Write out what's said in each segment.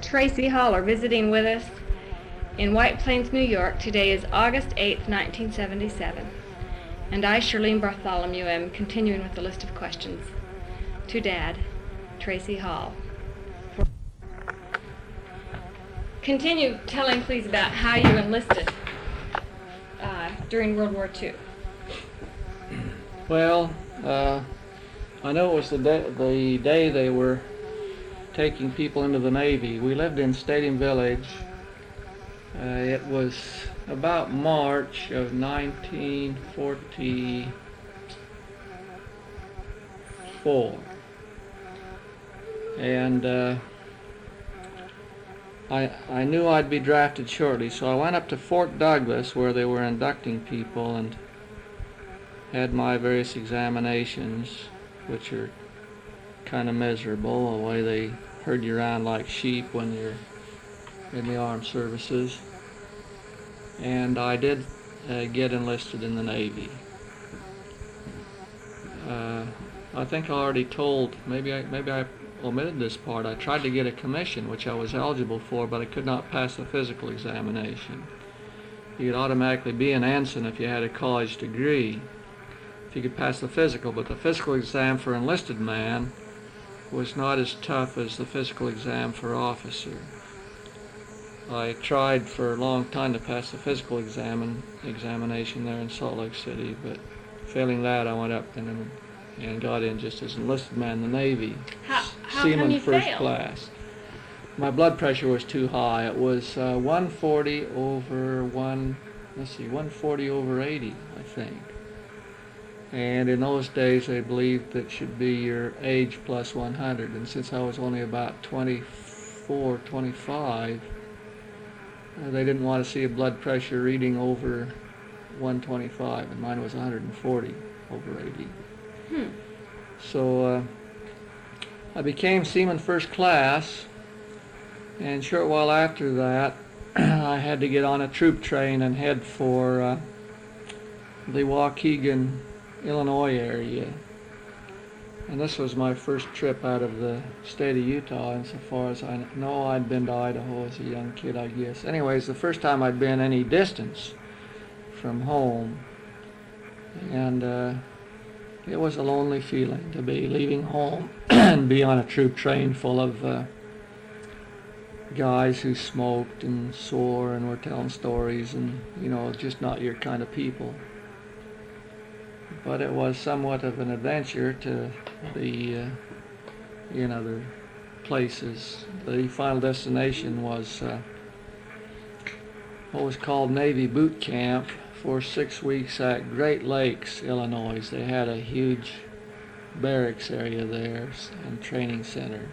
Tracy Hall are visiting with us in White Plains, New York. Today is August 8th, 1977. And I, Shirlene Bartholomew, am continuing with the list of questions to Dad, Tracy Hall. Continue telling, please, about how you enlisted during World War II. Well, I know it was the day they were taking people into the Navy. We lived in Stadium Village. It was about March of 1944. And I knew I'd be drafted shortly, so I went up to Fort Douglas where they were inducting people and had my various examinations, which are kind of miserable, the way they herd you around like sheep when you're in the armed services. And I did get enlisted in the Navy. I think I already told, maybe I omitted this part. I tried to get a commission, which I was eligible for, but I could not pass the physical examination. You could automatically be an ensign if you had a college degree, if you could pass the physical, but the physical exam for enlisted man was not as tough as the physical exam for officer. I tried for a long time to pass the physical examination there in Salt Lake City, but failing that, I went up and got in just as an enlisted man in the Navy. How Seaman come you first failed? class. My blood pressure was too high. It was 140 over 140 over 80, I think. And in those days, they believed that should be your age plus 100. And since I was only about 24, 25, they didn't want to see a blood pressure reading over 125, and mine was 140 over 80. So I became Seaman First Class, and a short while after that, I had to get on a troop train and head for the Waukegan, Illinois area. And this was my first trip out of the state of Utah, and so far as I know, I'd been to Idaho as a young kid, I guess. Anyways, the first time I'd been any distance from home, and it was a lonely feeling to be leaving home and be on a troop train full of guys who smoked and swore and were telling stories, and, you know, just not your kind of people. But it was somewhat of an adventure to be in other places. The final destination was what was called Navy Boot Camp for 6 weeks at Great Lakes, Illinois. They had a huge barracks area there and training center.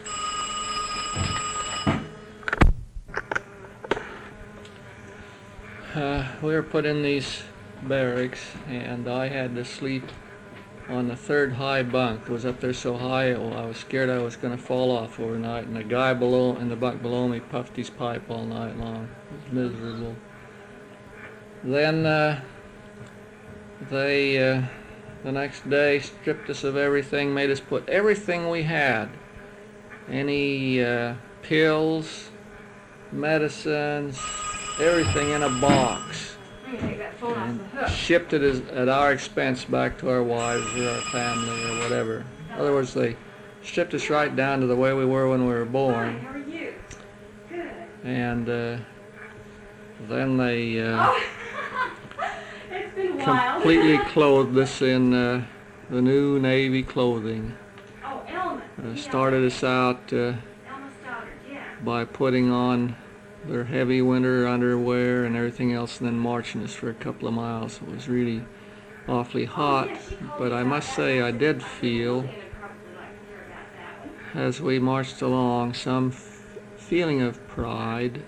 We were put in these barracks, and I had to sleep on the third high bunk. It was up there so high, I was scared I was going to fall off overnight, and the guy in the bunk below me puffed his pipe all night long. It was miserable. Then they the next day stripped us of everything, made us put everything we had, any pills, medicines, everything in a box, and shipped it at our expense back to our wives or our family or whatever. In other words, they stripped us right down to the way we were when we were born. How are you? Good. And then they It's been wild. completely clothed us in the new Navy clothing. Oh, Elma. Started us out Elma Stoddard, yeah. by putting on their heavy winter underwear and everything else, and then marching us for a couple of miles. It was really awfully hot, but I must say I did feel, as we marched along, some feeling of pride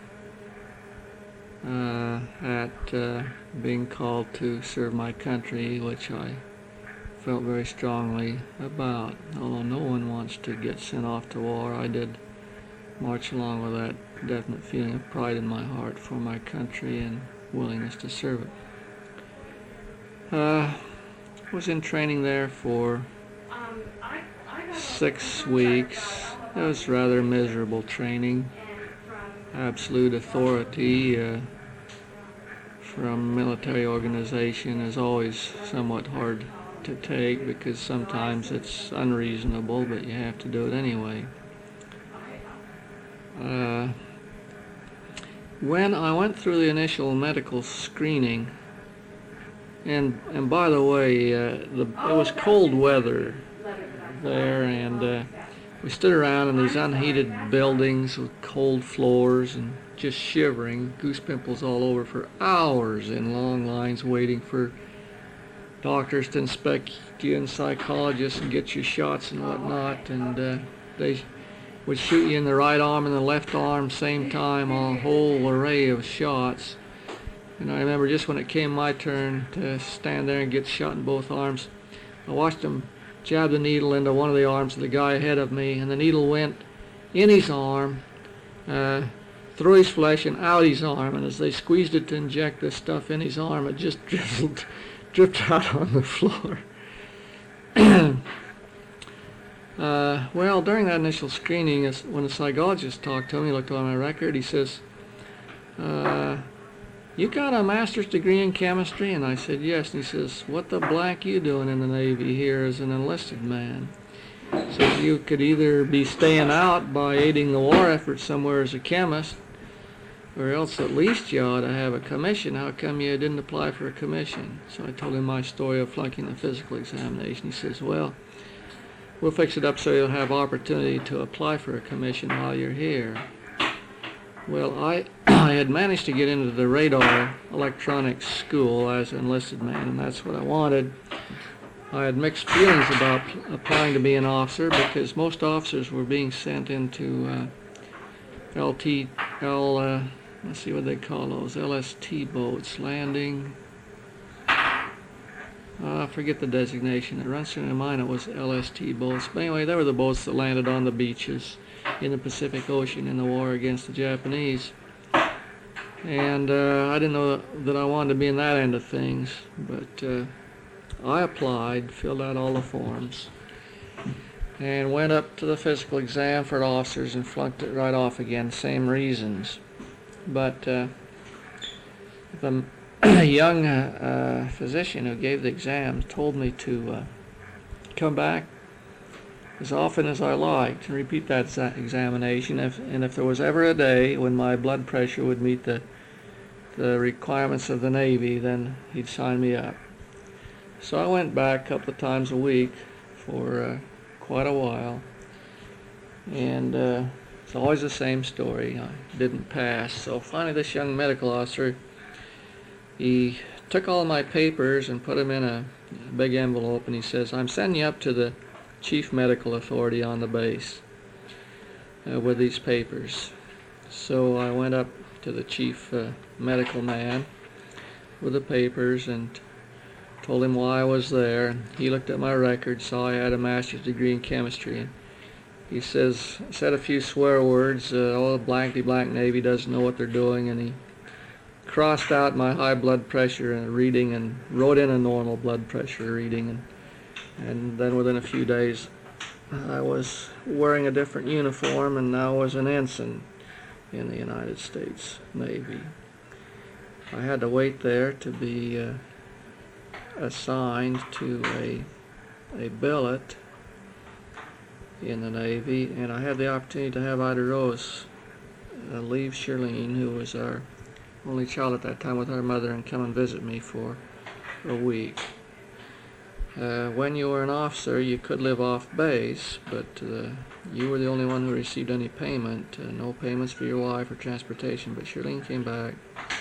at being called to serve my country, which I felt very strongly about. Although no one wants to get sent off to war, I did march along with that definite feeling of pride in my heart for my country and willingness to serve it. Was in training there for 6 weeks. It was rather miserable training. absolute authority from military organization is always somewhat hard to take, because sometimes it's unreasonable, but you have to do it anyway. When I went through the initial medical screening, and by the way, it was cold weather there, and we stood around in these unheated buildings with cold floors and just shivering, goose pimples all over, for hours in long lines waiting for doctors to inspect you and psychologists and get you shots and whatnot, and they would shoot you in the right arm and the left arm same time, a whole array of shots. And I remember just when it came my turn to stand there and get shot in both arms, I watched them jab the needle into one of the arms of the guy ahead of me, and the needle went in his arm, through his flesh and out his arm, and as they squeezed it to inject this stuff in his arm, it just dripped out on the floor. Well, during that initial screening, when the psychologist talked to me, he looked on my record, he says, "You got a master's degree in chemistry?" And I said, "Yes." And he says, "What the blank you doing in the Navy here as an enlisted man?" So you could either be staying out by aiding the war effort somewhere as a chemist, or else at least you ought to have a commission. How come you didn't apply for a commission? So I told him my story of flunking the physical examination. He says, "Well, we'll fix it up so you'll have opportunity to apply for a commission while you're here." Well, I had managed to get into the radar electronics school as an enlisted man, and that's what I wanted. I had mixed feelings about applying to be an officer, because most officers were being sent into let's see what they call those, LST boats, landing, I forget the designation. It runs through my mind it was LST boats. But anyway, they were the boats that landed on the beaches in the Pacific Ocean in the war against the Japanese. And I didn't know that I wanted to be in that end of things, but I applied, filled out all the forms, and went up to the physical exam for officers and flunked it right off again, same reasons. But the young physician who gave the exams told me to come back as often as I liked and repeat that examination, and if there was ever a day when my blood pressure would meet the requirements of the Navy, then he'd sign me up. So I went back a couple of times a week for quite a while, and it's always the same story. I didn't pass. So finally this young medical officer, he took all my papers and put them in a big envelope, and he says, "I'm sending you up to the chief medical authority on the base with these papers." So I went up to the chief medical man with the papers and told him why I was there. He looked at my record, saw I had a master's degree in chemistry, and he said a few swear words. Oh, blankety blank Navy doesn't know what they're doing, and he crossed out my high blood pressure reading and wrote in a normal blood pressure reading, and then within a few days I was wearing a different uniform and now was an ensign in the United States Navy. I had to wait there to be assigned to a billet in the Navy, and I had the opportunity to have Ida Rose leave Shirlene, who was our only child at that time, with her mother and come and visit me for a week. When you were an officer, you could live off base, but you were the only one who received any payment. No payments for your wife or transportation, but Shirlene came back.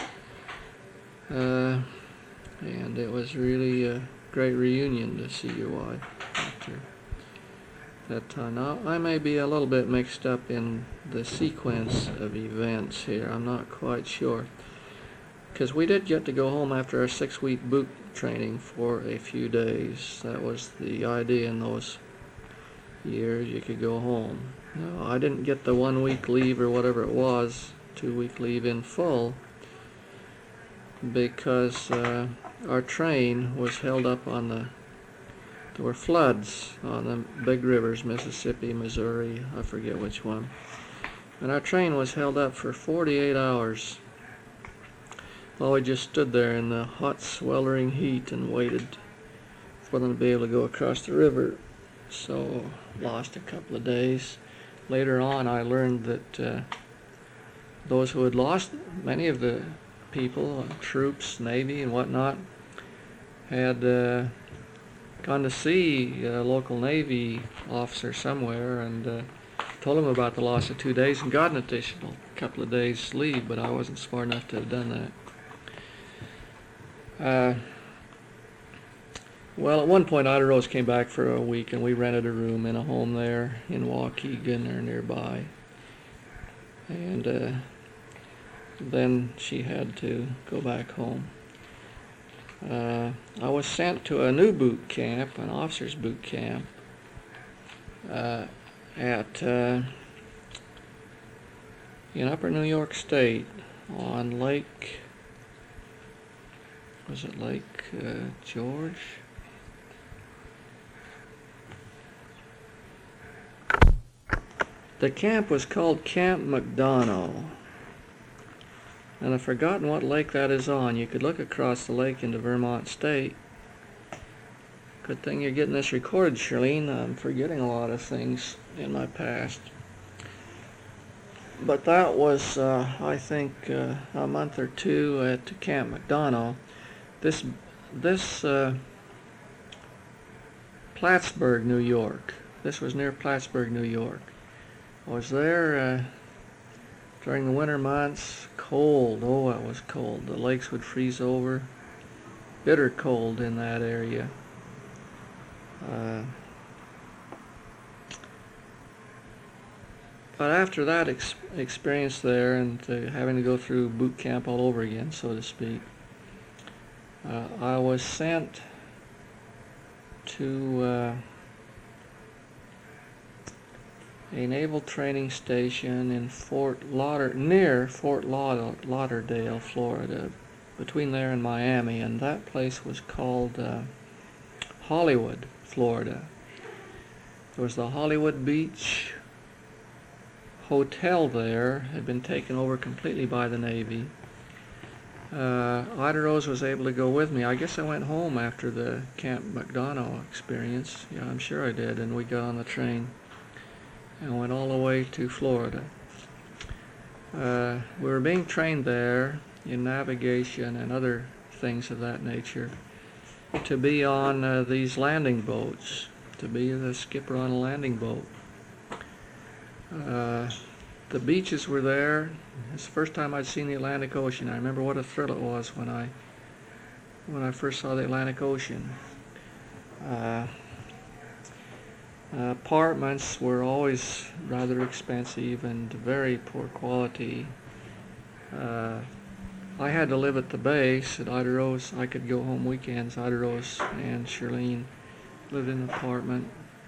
And it was really a great reunion to see your wife after that time. Now, I may be a little bit mixed up in the sequence of events here. I'm not quite sure, because we did get to go home after our 6-week boot training for a few days. That was the idea in those years. You could go home. No, I didn't get the 1-week leave or whatever it was, 2-week leave in full, because our train was held up on there were floods on the big rivers, Mississippi, Missouri, I forget which one. And our train was held up for 48 hours. Well, we just stood there in the hot, sweltering heat and waited for them to be able to go across the river. So, lost a couple of days. Later on, I learned that those who had lost, many of the people, troops, Navy and whatnot, had gone to see a local Navy officer somewhere and told him about the loss of 2 days and got an additional couple of days leave, but I wasn't smart enough to have done that. Well, at one point, Ida Rose came back for a week, and we rented a room in a home there in Waukegan or nearby. And then she had to go back home. I was sent to a new boot camp, an officer's boot camp, in Upper New York State on Lake, was it Lake George? The camp was called Camp McDonough, and I've forgotten what lake that is on. You could look across the lake into Vermont State. Good thing you're getting this recorded, Shirlene. I'm forgetting a lot of things in my past. But that was, I think, a month or two at Camp McDonough. This Plattsburgh, New York. This was near Plattsburgh, New York. I was there during the winter months. Cold. Oh, it was cold. The lakes would freeze over. Bitter cold in that area. But after that experience there and having to go through boot camp all over again, so to speak, I was sent to a naval training station in near Fort Lauderdale, Florida, between there and Miami, and that place was called Hollywood, Florida. There was the Hollywood Beach Hotel there, had been taken over completely by the Navy. Ida Rose was able to go with me. I guess I went home after the Camp McDonough experience. Yeah, I'm sure I did, and we got on the train and went all the way to Florida. We were being trained there in navigation and other things of that nature to be on these landing boats, to be the skipper on a landing boat. The beaches were there. It's the first time I'd seen the Atlantic Ocean. I remember what a thrill it was when I first saw the Atlantic Ocean. Apartments were always rather expensive and very poor quality. I had to live at the base at Ida Rose. I could go home weekends. Ida Rose and Shirlene lived in an apartment.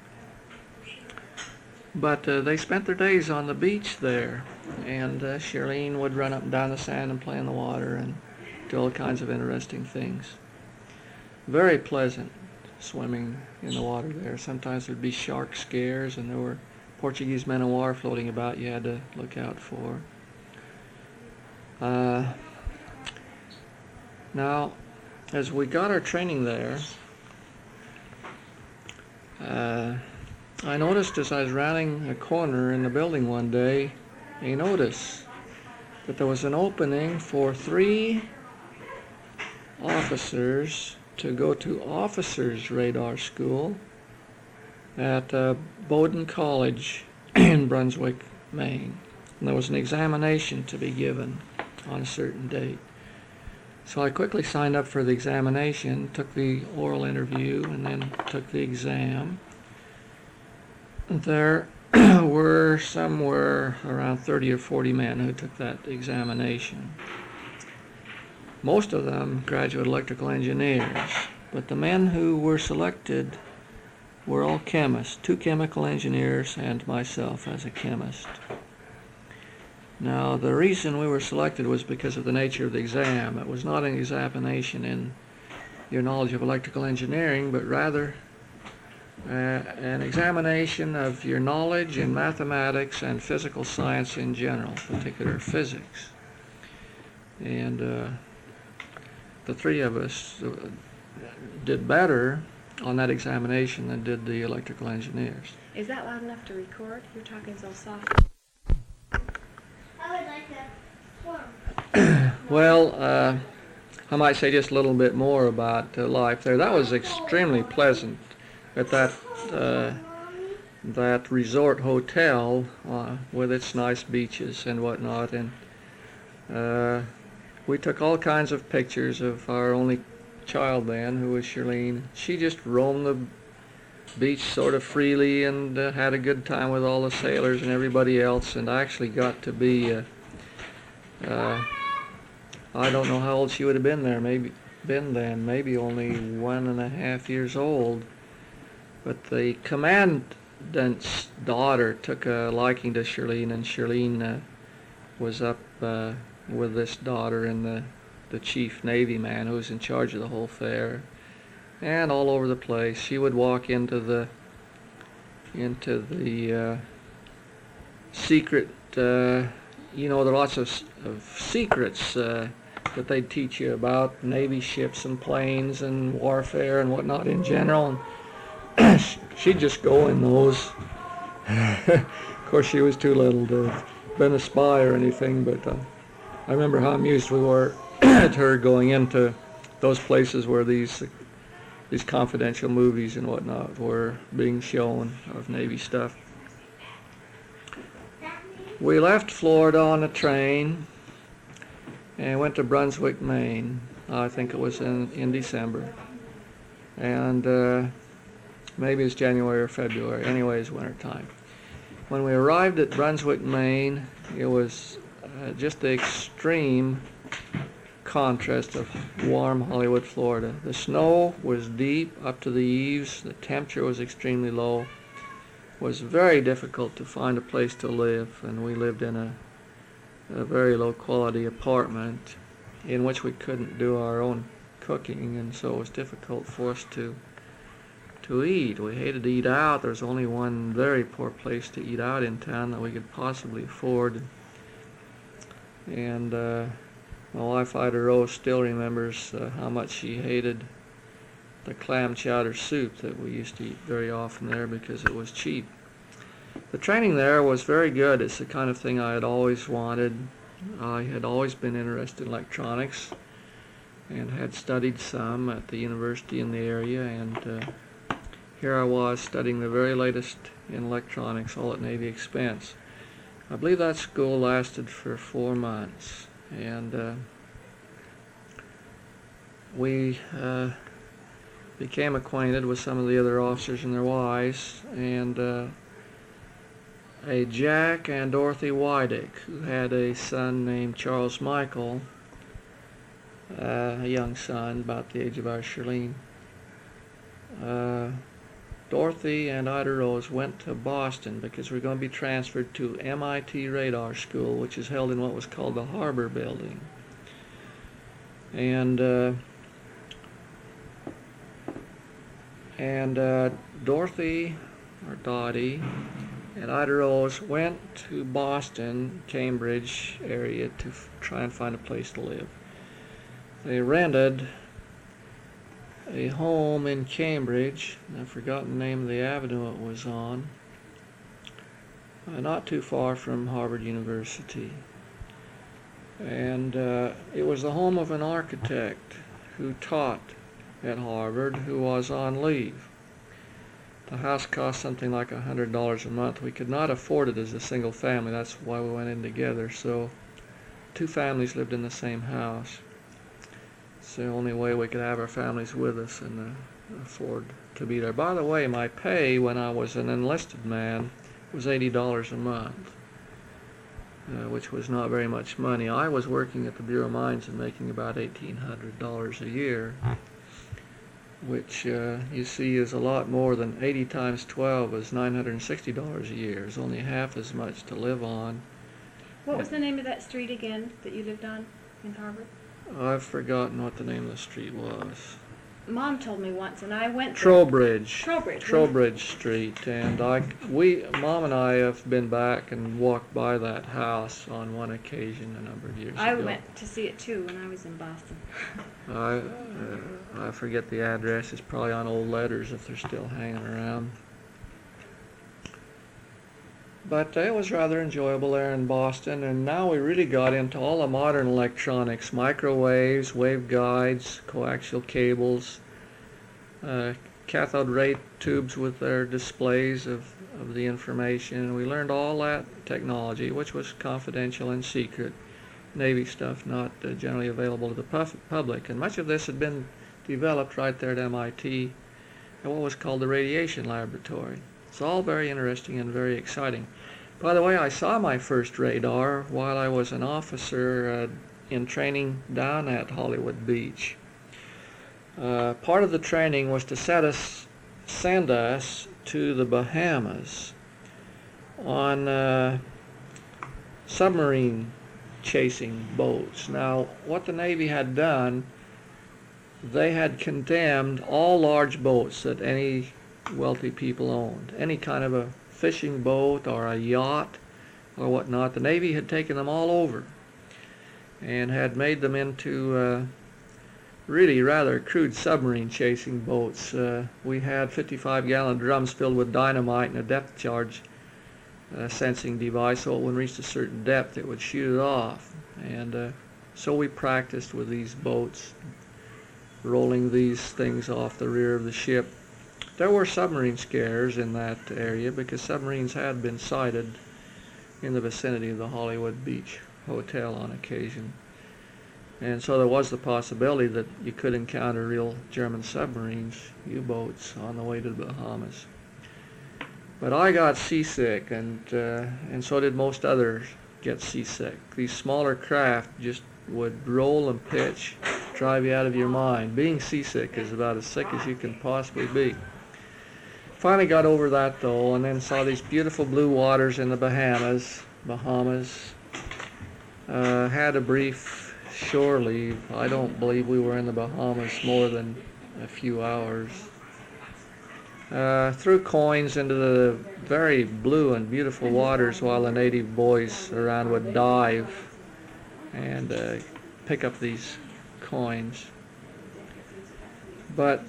But they spent their days on the beach there, and Shirlene would run up and down the sand and play in the water and do all kinds of interesting things. Very pleasant swimming in the water there. Sometimes there'd be shark scares, and there were Portuguese men of war floating about you had to look out for. Now, as we got our training there, I noticed as I was rounding a corner in the building one day, a notice that there was an opening for 3 officers to go to officers' radar school at Bowdoin College in Brunswick, Maine. And there was an examination to be given on a certain date. So I quickly signed up for the examination, took the oral interview, and then took the exam. There were somewhere around 30 or 40 men who took that examination. Most of them graduate electrical engineers, but the men who were selected were all chemists, 2 chemical engineers and myself as a chemist. Now, the reason we were selected was because of the nature of the exam. It was not an examination in your knowledge of electrical engineering, but rather an examination of your knowledge in mathematics and physical science in general, particular physics. And the three of us did better on that examination than did the electrical engineers. Is that loud enough to record? You're talking so soft. I would like that form. Well, I might say just a little bit more about life there. That was extremely pleasant at that resort hotel with its nice beaches and whatnot. And we took all kinds of pictures of our only child then, who was Shirlene. She just roamed the beach sort of freely and had a good time with all the sailors and everybody else. And I actually got to be I don't know how old she would have been then, maybe only 1.5 years old. But the commandant's daughter took a liking to Shirlene, and Shirlene was up with this daughter and the chief Navy man who was in charge of the whole fair, and all over the place. She would walk into the secret, there are lots of secrets that they'd teach you about Navy ships and planes and warfare and whatnot in general. And she'd just go in those. Of course, she was too little to have been a spy or anything, but I remember how amused we were at her going into those places where these confidential movies and whatnot were being shown of Navy stuff. We left Florida on a train and went to Brunswick, Maine. I think it was in December. And maybe it's January or February. Anyway, it's winter time. When we arrived at Brunswick, Maine, it was just the extreme contrast of warm Hollywood, Florida. The snow was deep up to the eaves. The temperature was extremely low. It was very difficult to find a place to live, and we lived in a very low quality apartment in which we couldn't do our own cooking, and so it was difficult for us to eat. We hated to eat out. There was only one very poor place to eat out in town that we could possibly afford. And my wife, Ida Rose, still remembers how much she hated the clam chowder soup that we used to eat very often there because it was cheap. The training there was very good. It's the kind of thing I had always wanted. I had always been interested in electronics and had studied some at the university in the area, and here I was studying the very latest in electronics, all at Navy expense. I believe that school lasted for 4 months, and we became acquainted with some of the other officers and their wives, and a Jack and Dorothy Wydick, who had a son named Charles Michael, a young son about the age of our Shirlene. Dorothy and Ida Rose went to Boston because we were going to be transferred to MIT Radar School, which is held in what was called the Harbor Building. And Dorothy, or Dottie, and Ida Rose went to Boston, Cambridge area to try and find a place to live. They rented a home in Cambridge. I've forgotten the name of the avenue it was on. Not too far from Harvard University. And it was the home of an architect who taught at Harvard who was on leave. The house cost something like $100 a month. We could not afford it as a single family. That's why we went in together. So 2 families lived in the same house. It's the only way we could have our families with us and afford to be there. By the way, my pay when I was an enlisted man was $80 a month, which was not very much money. I was working at the Bureau of Mines and making about $1,800 a year, which you see is a lot more than 80 times 12 is $960 a year. It's only half as much to live on. What was the name of that street again that you lived on in Harvard? I've forgotten what the name of the street was. Mom told me once, and I went there. Trowbridge. Trowbridge. Trowbridge Street, and Mom and I have been back and walked by that house on one occasion a number of years I ago. went to see it too when I was in Boston. I forget the address. It's probably on old letters if they're still hanging around. But it was rather enjoyable there in Boston, and now we really got into all the modern electronics, microwaves, waveguides, coaxial cables, cathode ray tubes with their displays of the information. We learned all that technology, which was confidential and secret. Navy stuff not generally available to the public, and much of this had been developed right there at MIT at what was called the Radiation Laboratory. It's all very interesting and very exciting. By the way, I saw my first radar while I was an officer in training down at Hollywood Beach. Part of the training was to send us to the Bahamas on submarine chasing boats. Now, what the Navy had done, they had condemned all large boats that any wealthy people owned. Any kind of a fishing boat or a yacht or whatnot, the Navy had taken them all over and had made them into really rather crude submarine chasing boats. We had 55-gallon drums filled with dynamite and a depth charge sensing device, so when it reached a certain depth it would shoot it off. And so we practiced with these boats, rolling these things off the rear of the ship. There were submarine scares in that area because submarines had been sighted in the vicinity of the Hollywood Beach Hotel on occasion. And so there was the possibility that you could encounter real German submarines, U-boats, on the way to the Bahamas. But I got seasick, and so did most others get seasick. These smaller craft just would roll and pitch, drive you out of your mind. Being seasick is about as sick as you can possibly be. Finally got over that though, and then saw these beautiful blue waters in the Bahamas. Had a brief shore leave. I don't believe we were in the Bahamas more than a few hours. Threw coins into the very blue and beautiful waters while the native boys around would dive and pick up these coins. But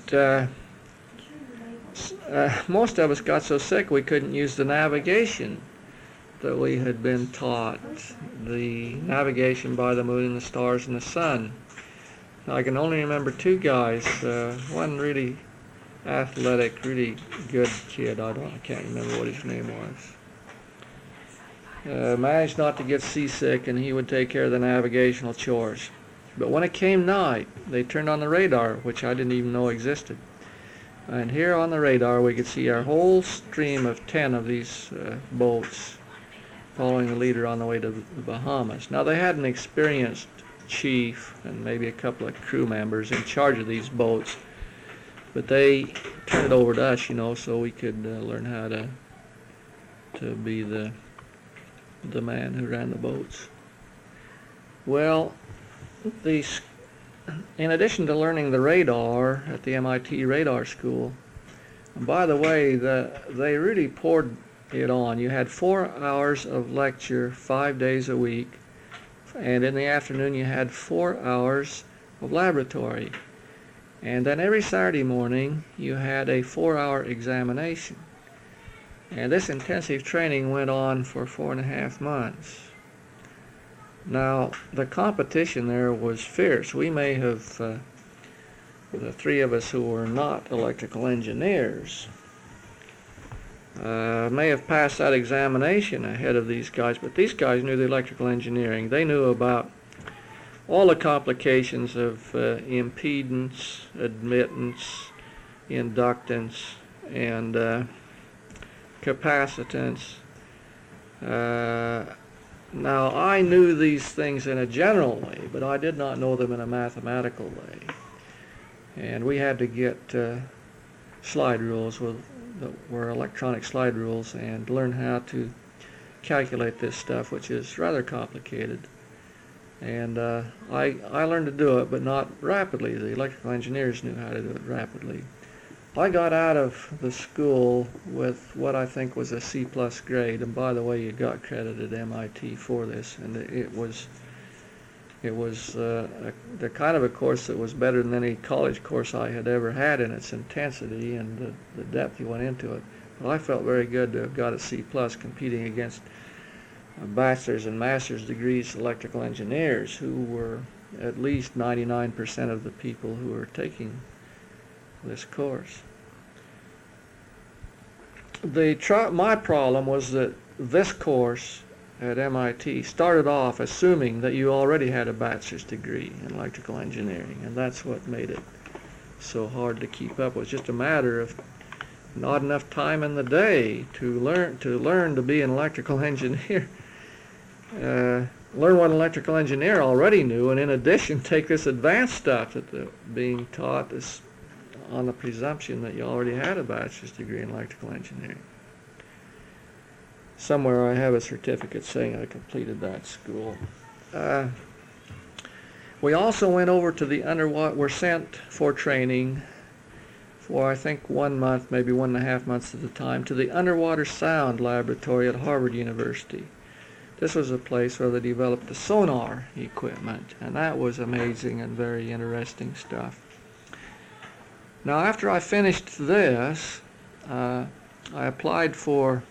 most of us got so sick we couldn't use the navigation that we had been taught, the navigation by the moon and the stars and the sun. Now, I can only remember two guys, one really athletic, really good kid, I can't remember what his name was. Managed not to get seasick, and he would take care of the navigational chores. But when it came night, they turned on the radar, which I didn't even know existed. And here on the radar we could see our whole stream of 10 of these boats following the leader on the way to the Bahamas. Now, they had an experienced chief and maybe a couple of crew members in charge of these boats, but they turned it over to us, so we could learn how to be the man who ran the boats. Well, in addition to learning the radar at the MIT Radar School, and by the way, they really poured it on. You had 4 hours of lecture 5 days a week, and in the afternoon you had 4 hours of laboratory. And then every Saturday morning you had a 4-hour examination. And this intensive training went on for 4.5 months. Now, the competition there was fierce. We may have, the three of us who were not electrical engineers, may have passed that examination ahead of these guys, but these guys knew the electrical engineering. They knew about all the complications of impedance, admittance, inductance, and capacitance. Now, I knew these things in a general way, but I did not know them in a mathematical way. And we had to get slide rules that were electronic slide rules and learn how to calculate this stuff, which is rather complicated. And I learned to do it, but not rapidly. The electrical engineers knew how to do it rapidly. I got out of the school with what I think was a C+ grade, and by the way, you got credit at MIT for this, and it was the kind of a course that was better than any college course I had ever had in its intensity and the depth you went into it. But I felt very good to have got a C+ competing against bachelor's and master's degrees electrical engineers who were at least 99% of the people who were taking this course. My problem was that this course at MIT started off assuming that you already had a bachelor's degree in electrical engineering, and that's what made it so hard to keep up. It was just a matter of not enough time in the day to learn to be an electrical engineer. Learn what an electrical engineer already knew, and in addition take this advanced stuff that being taught is on the presumption that you already had a bachelor's degree in electrical engineering. Somewhere I have a certificate saying I completed that school. We also went over to the underwater, were sent for training for I think 1 month, maybe 1.5 months at a time, to the Underwater Sound Laboratory at Harvard University. This was a place where they developed the sonar equipment, and that was amazing and very interesting stuff. Now, after I finished this, I applied for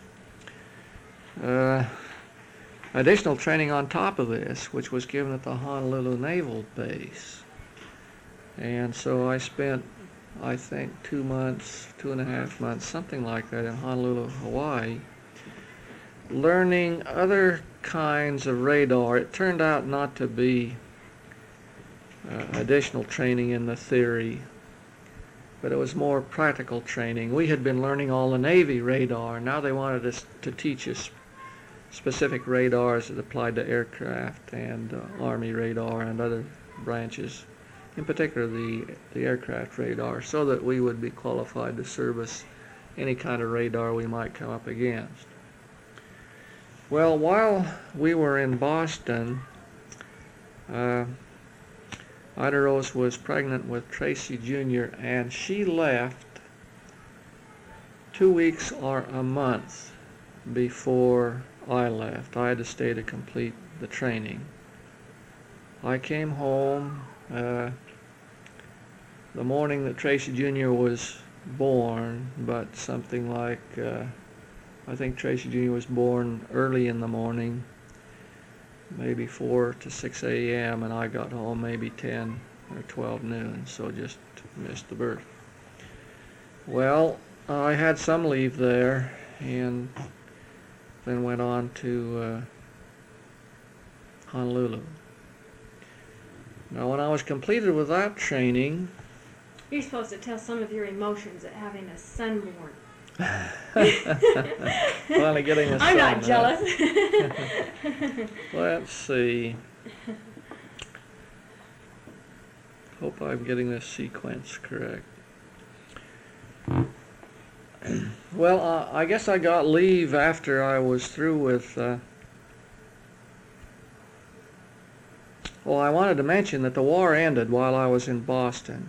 additional training on top of this, which was given at the Honolulu Naval Base. And so I spent, I think, 2 months, 2.5 months, something like that, in Honolulu, Hawaii, learning other kinds of radar. It turned out not to be additional training in the theory, but it was more practical training. We had been learning all the Navy radar. Now they wanted us to teach us specific radars that applied to aircraft and Army radar and other branches, in particular the aircraft radar, so that we would be qualified to service any kind of radar we might come up against. Well, while we were in Boston, Ida Rose was pregnant with Tracy Jr., and she left 2 weeks or a month before I left. I had to stay to complete the training. I came home the morning that Tracy Jr. was born, but something like, I think Tracy Jr. was born early in the morning, maybe 4 to 6 a.m., and I got home maybe 10 or 12 noon, so just missed the birth. Well, I had some leave there, and then went on to Honolulu. Now, when I was completed with that training... You're supposed to tell some of your emotions at having a son born. Finally getting a son. I'm not jealous. Let's see. Hope I'm getting this sequence correct. Well, I guess I got leave after I was through with... Well, I wanted to mention that the war ended while I was in Boston.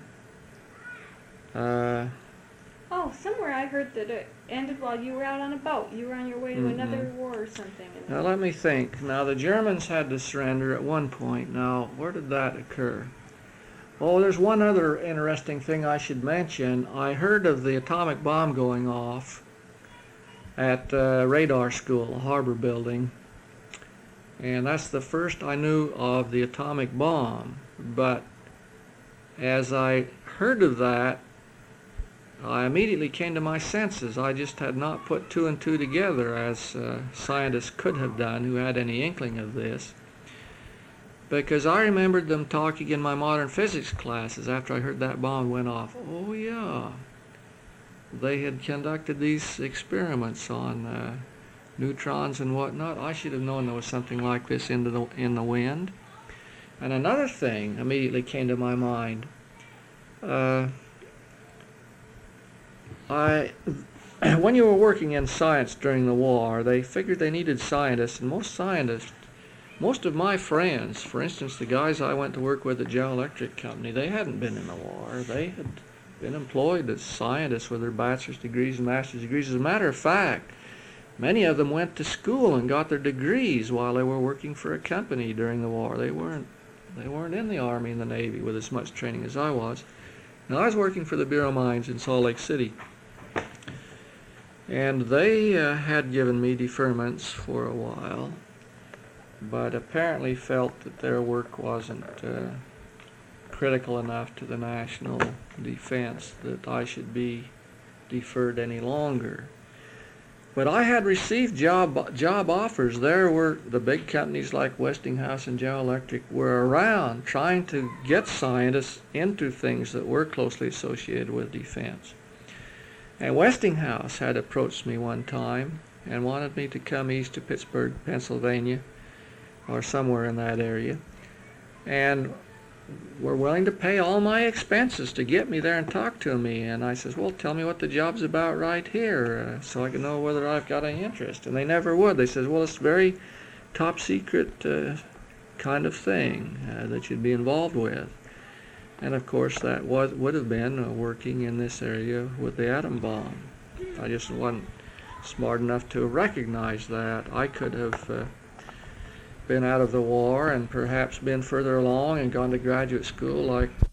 Oh, somewhere I heard that it ended while you were out on a boat. You were on your way to another war or something. Now, let me think. Now, the Germans had to surrender at one point. Now, where did that occur? Oh, there's one other interesting thing I should mention. I heard of the atomic bomb going off at radar school, a harbor building. And that's the first I knew of the atomic bomb. But as I heard of that, I immediately came to my senses. I just had not put 2 and 2 together, as scientists could have done who had any inkling of this. Because I remembered them talking in my modern physics classes after I heard that bomb went off. Oh yeah, they had conducted these experiments on neutrons and whatnot. I should have known there was something like this in the wind. And another thing immediately came to my mind. When you were working in science during the war, they figured they needed scientists, and most scientists most of my friends, for instance, the guys I went to work with at General Electric Company, they hadn't been in the war. They had been employed as scientists with their bachelor's degrees and master's degrees. As a matter of fact, many of them went to school and got their degrees while they were working for a company during the war. They weren't in the Army and the Navy with as much training as I was. Now, I was working for the Bureau of Mines in Salt Lake City, and they had given me deferments for a while, but apparently felt that their work wasn't critical enough to the national defense that I should be deferred any longer. But I had received job offers. There were the big companies like Westinghouse and General Electric were around trying to get scientists into things that were closely associated with defense. And Westinghouse had approached me one time and wanted me to come east to Pittsburgh, Pennsylvania, or somewhere in that area, and were willing to pay all my expenses to get me there and talk to me. And I says, well, tell me what the job's about right here so I can know whether I've got any interest. And they never would. They says, well, it's very top secret kind of thing that you'd be involved with. And of course that would have been working in this area with the atom bomb. I just wasn't smart enough to recognize that. I could have been out of the war and perhaps been further along and gone to graduate school like